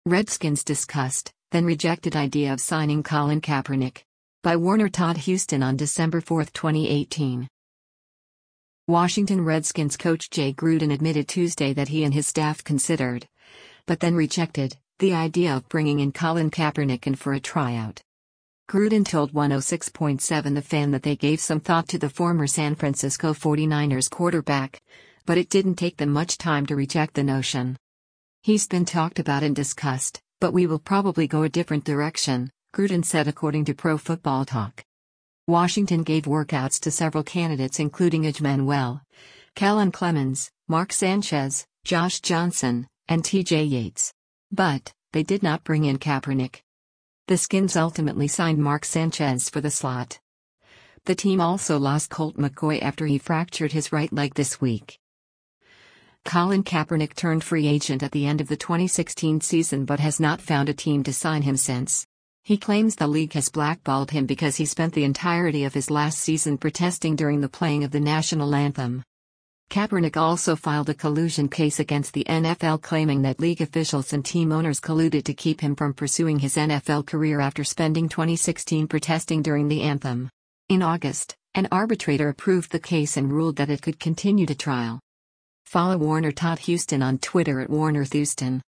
Redskins discussed, then rejected idea of signing Colin Kaepernick. By Warner Todd Houston on December 4, 2018. Washington Redskins coach Jay Gruden admitted Tuesday that he and his staff considered, but then rejected, the idea of bringing in Colin Kaepernick in for a tryout. Gruden told 106.7 The Fan that they gave some thought to the former San Francisco 49ers quarterback, but it didn't take them much time to reject the notion. He's been talked about and discussed, but we will probably go a different direction, Gruden said according to Pro Football Talk. Washington gave workouts to several candidates including Manuel, Kellen Clemens, Mark Sanchez, Josh Johnson, and TJ Yates. But they did not bring in Kaepernick. The Skins ultimately signed Mark Sanchez for the slot. The team also lost Colt McCoy after he fractured his right leg this week. Colin Kaepernick turned free agent at the end of the 2016 season but has not found a team to sign him since. He claims the league has blackballed him because he spent the entirety of his last season protesting during the playing of the national anthem. Kaepernick also filed a collusion case against the NFL claiming that league officials and team owners colluded to keep him from pursuing his NFL career after spending 2016 protesting during the anthem. In August, an arbitrator approved the case and ruled that it could continue to trial. Follow Warner Todd Houston on Twitter at WarnerThouston.